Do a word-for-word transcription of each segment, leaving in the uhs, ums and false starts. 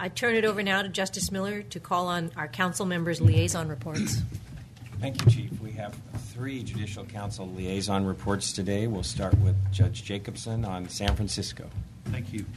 I turn it over now to Justice Miller to call on our council members' liaison reports. Thank you, Chief. We have three Judicial Council liaison reports today. We'll start with Judge Jacobson on San Francisco. Thank you.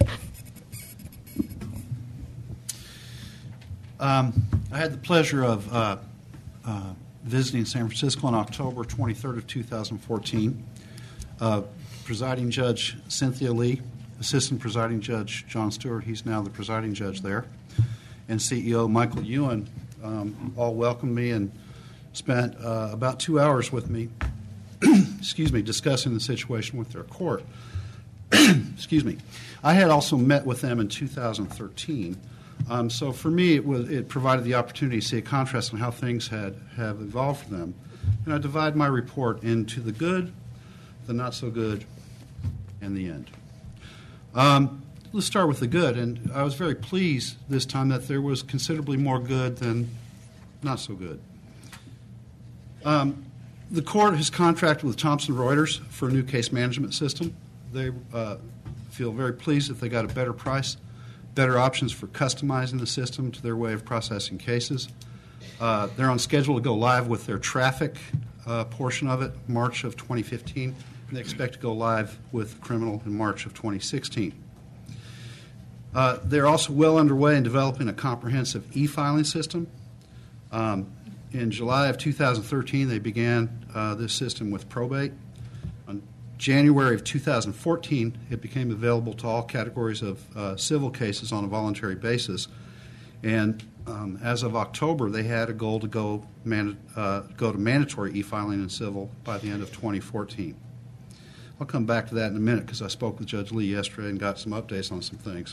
Um, I had the pleasure of uh, uh, visiting San Francisco on October twenty-third of two thousand fourteen. Uh, presiding Judge Cynthia Lee, Assistant Presiding Judge John Stewart, he's now the presiding judge there, and C E O Michael Ewan um, all welcomed me and spent uh, about two hours with me, excuse me, discussing the situation with their court. Excuse me. I had also met with them in two thousand thirteen. Um, so for me, it was it provided the opportunity to see a contrast on how things had have evolved for them. And I divide my report into the good, the not so good, and the end. Um, let's start with the good. And I was very pleased this time that there was considerably more good than not so good. Um, the court has contracted with Thomson Reuters for a new case management system. They uh, feel very pleased that they got a better price, better options for customizing the system to their way of processing cases. Uh, they're on schedule to go live with their traffic uh, portion of it, March of twenty fifteen, and they expect to go live with criminal in March of twenty sixteen. Uh, they're also well underway in developing a comprehensive e-filing system. Um, In July of two thousand thirteen, they began uh, this system with probate. On January of two thousand fourteen, it became available to all categories of uh, civil cases on a voluntary basis. And um, as of October, they had a goal to go, man- uh, go to mandatory e-filing in civil by the end of twenty fourteen. I'll come back to that in a minute because I spoke with Judge Lee yesterday and got some updates on some things.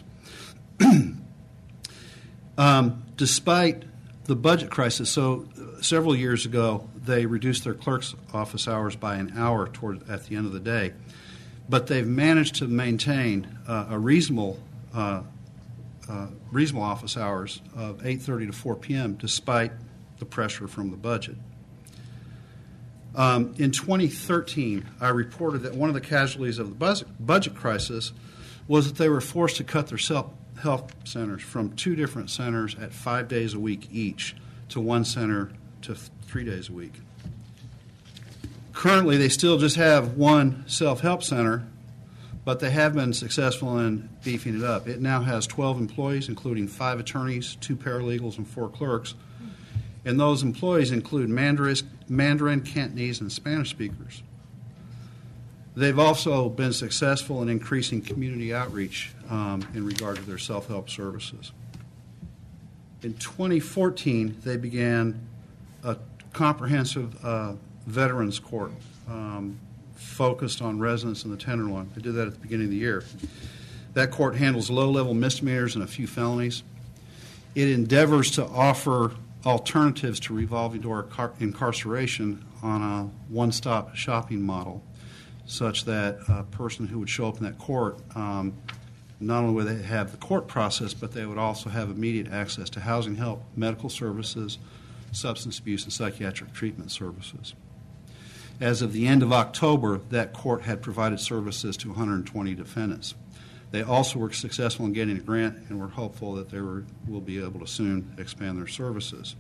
um, despite the budget crisis, so uh, several years ago, they reduced their clerk's office hours by an hour toward at the end of the day, but they've managed to maintain uh, a reasonable uh, uh, reasonable office hours of eight thirty to four p.m. despite the pressure from the budget. Um, in twenty thirteen, I reported that one of the casualties of the budget, budget crisis was that they were forced to cut their self health centers from two different centers at five days a week each to one center to th- three days a week. Currently, they still just have one self-help center, but they have been successful in beefing it up. It now has twelve employees, including five attorneys, two paralegals, and four clerks. And those employees include Mandarin, Mandarin, Cantonese, and Spanish speakers. They've also been successful in increasing community outreach um, in regard to their self-help services. In twenty fourteen, they began a comprehensive uh, veterans court um, focused on residents in the Tenderloin. They did that at the beginning of the year. That court handles low-level misdemeanors and a few felonies. It endeavors to offer alternatives to revolving door car- incarceration on a one-stop shopping model, such that a person who would show up in that court, um, not only would they have the court process, but they would also have immediate access to housing help, medical services, substance abuse, and psychiatric treatment services. As of the end of October, that court had provided services to one hundred twenty defendants. They also were successful in getting a grant, and we're hopeful that they were, will be able to soon expand their services.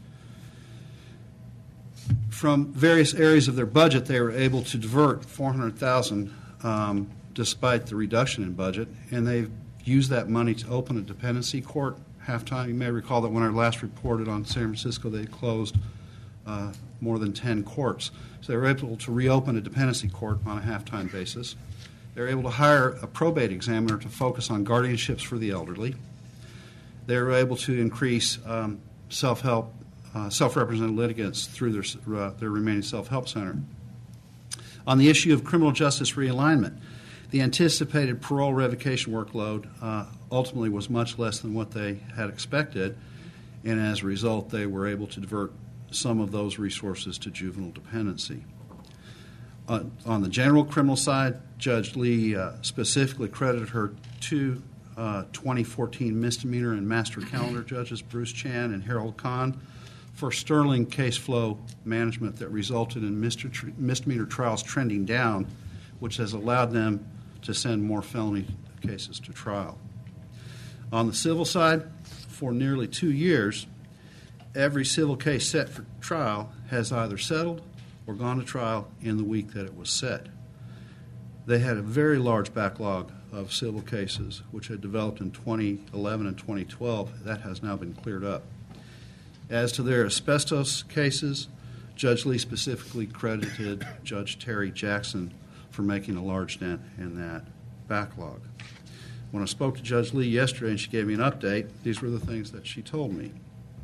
From various areas of their budget, they were able to divert four hundred thousand dollars um, despite the reduction in budget, and they've used that money to open a dependency court half-time. You may recall that when I last reported on San Francisco, they closed uh, more than ten courts. So they were able to reopen a dependency court on a half-time basis. They were able to hire a probate examiner to focus on guardianships for the elderly. They were able to increase um, self-help Uh, self-represented litigants through their, uh, their remaining self-help center. On the issue of criminal justice realignment, the anticipated parole revocation workload uh, ultimately was much less than what they had expected, and as a result, they were able to divert some of those resources to juvenile dependency. Uh, on the general criminal side, Judge Lee uh, specifically credited her two uh, twenty fourteen misdemeanor and master calendar judges, Bruce Chan and Harold Kahn, for sterling case flow management that resulted in misdemeanor trials trending down, which has allowed them to send more felony cases to trial. On the civil side, for nearly two years, every civil case set for trial has either settled or gone to trial in the week that it was set. They had a very large backlog of civil cases, which had developed in twenty eleven and twenty twelve. That has now been cleared up. As to their asbestos cases, Judge Lee specifically credited Judge Terry Jackson for making a large dent in that backlog. When I spoke to Judge Lee yesterday and she gave me an update, these were the things that she told me.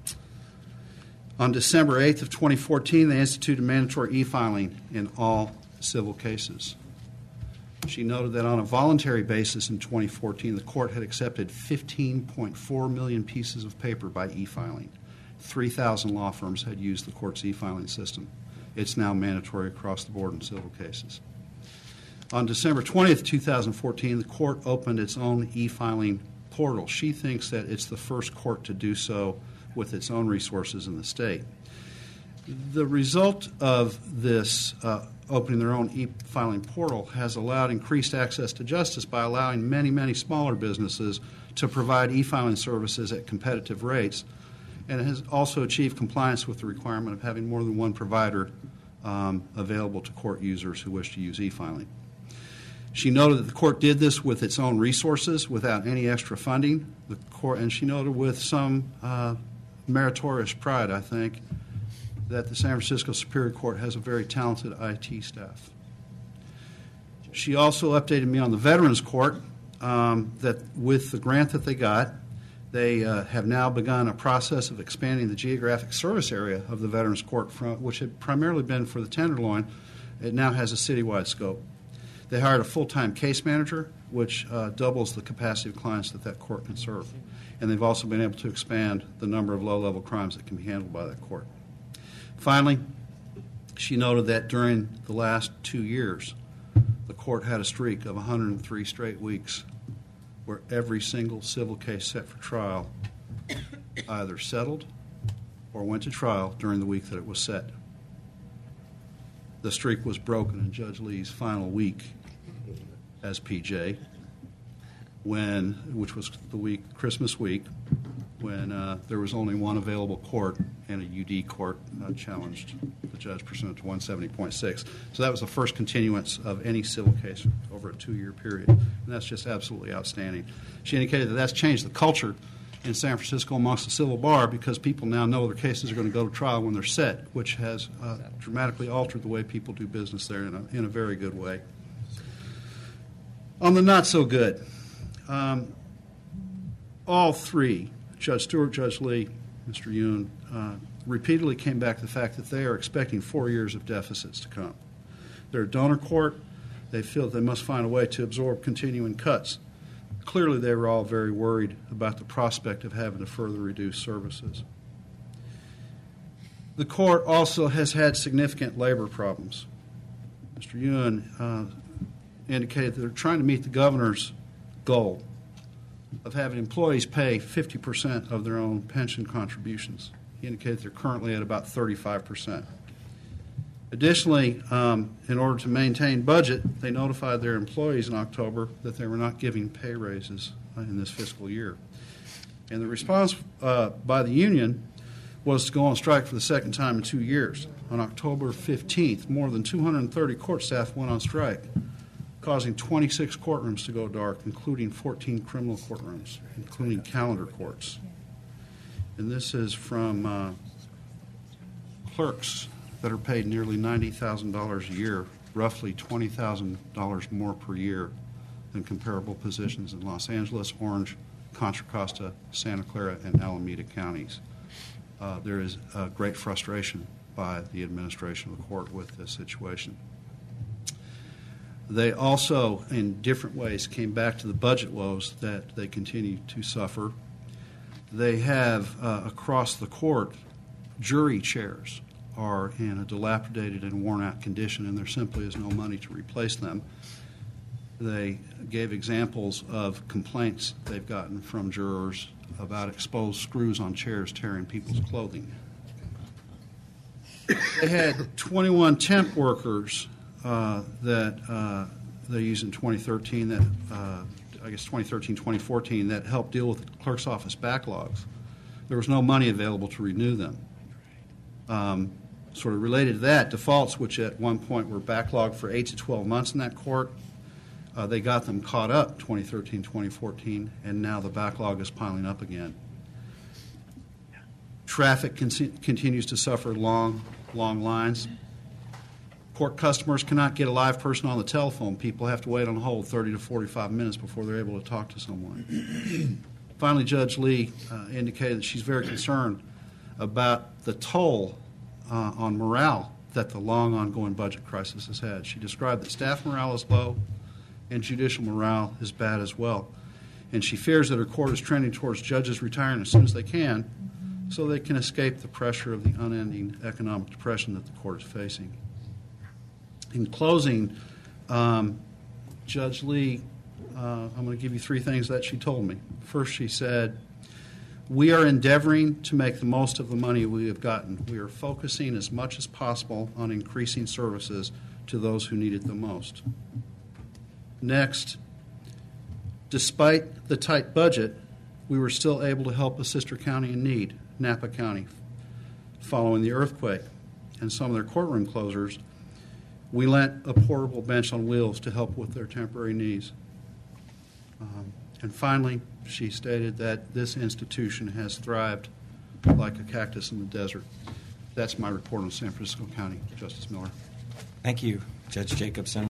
On December eighth of twenty fourteen, they instituted mandatory e-filing in all civil cases. She noted that on a voluntary basis in twenty fourteen, the court had accepted fifteen point four million pieces of paper by e-filing. three thousand law firms had used the court's e-filing system. It's now mandatory across the board in civil cases. On December twentieth, twenty fourteen, the court opened its own e-filing portal. She thinks that it's the first court to do so with its own resources in the state. The result of this uh, opening their own e-filing portal has allowed increased access to justice by allowing many, many smaller businesses to provide e-filing services at competitive rates, and it has also achieved compliance with the requirement of having more than one provider um, available to court users who wish to use e-filing. She noted that the court did this with its own resources without any extra funding. The court, and she noted with some uh, meritorious pride, I think, that the San Francisco Superior Court has a very talented I T staff. She also updated me on the Veterans Court um, that with the grant that they got, they uh, have now begun a process of expanding the geographic service area of the Veterans Court, from, which had primarily been for the Tenderloin. It now has a citywide scope. They hired a full-time case manager, which uh, doubles the capacity of clients that that court can serve. And they've also been able to expand the number of low-level crimes that can be handled by that court. Finally, she noted that during the last two years, the court had a streak of one hundred three straight weeks where every single civil case set for trial either settled or went to trial during the week that it was set. The streak was broken in Judge Lee's final week as P J, when, which was the week, Christmas week, when uh, there was only one available court and a U D court uh, challenged the judge pursuant to one seventy point six. So that was the first continuance of any civil case over a two-year period, and that's just absolutely outstanding. She indicated that that's changed the culture in San Francisco amongst the civil bar because people now know their cases are going to go to trial when they're set, which has uh, dramatically altered the way people do business there in a, in a very good way. On the not so good, um, all three, Judge Stewart, Judge Lee, Mister Yoon, uh, repeatedly came back to the fact that they are expecting four years of deficits to come. They're a donor court. They feel that they must find a way to absorb continuing cuts. Clearly, they were all very worried about the prospect of having to further reduce services. The court also has had significant labor problems. Mister Yoon uh, indicated that they're trying to meet the governor's goal of having employees pay fifty percent of their own pension contributions. He indicated they're currently at about thirty-five percent. Additionally, um, in order to maintain budget, they notified their employees in October that they were not giving pay raises in this fiscal year. And the response uh, by the union was to go on strike for the second time in two years. On October fifteenth, more than two hundred thirty court staff went on strike, causing twenty-six courtrooms to go dark, including fourteen criminal courtrooms, including calendar courts. And this is from uh, clerks that are paid nearly ninety thousand dollars a year, roughly twenty thousand dollars more per year than comparable positions in Los Angeles, Orange, Contra Costa, Santa Clara, and Alameda counties. Uh, there is uh, great frustration by the administration of the court with this situation. They also, in different ways, came back to the budget woes that they continue to suffer. They have, uh, across the court, jury chairs are in a dilapidated and worn-out condition, and there simply is no money to replace them. They gave examples of complaints they've gotten from jurors about exposed screws on chairs tearing people's clothing. They had twenty-one temp workers uh, that uh, they used in twenty thirteen that uh, I guess, twenty thirteen, twenty fourteen that helped deal with the clerk's office backlogs. There was no money available to renew them. Um, sort of related to that, defaults, which at one point were backlogged for eight to twelve months in that court, uh, they got them caught up twenty thirteen, twenty fourteen, and now the backlog is piling up again. Traffic con- continues to suffer long, long lines. Court customers cannot get a live person on the telephone. People have to wait on hold thirty to forty-five minutes before they're able to talk to someone. Finally, Judge Lee uh, indicated that she's very concerned about the toll uh, on morale that the long ongoing budget crisis has had. She described that staff morale is low and judicial morale is bad as well. And she fears that her court is trending towards judges retiring as soon as they can so they can escape the pressure of the unending economic depression that the court is facing. In closing, um, Judge Lee, uh, I'm going to give you three things that she told me. First, she said, we are endeavoring to make the most of the money we have gotten. We are focusing as much as possible on increasing services to those who need it the most. Next, despite the tight budget, we were still able to help a sister county in need, Napa County, following the earthquake and some of their courtroom closures. We lent a portable bench on wheels to help with their temporary needs. Um, and finally, she stated that this institution has thrived like a cactus in the desert. That's my report on San Francisco County. Justice Miller. Thank you, Judge Jacobson.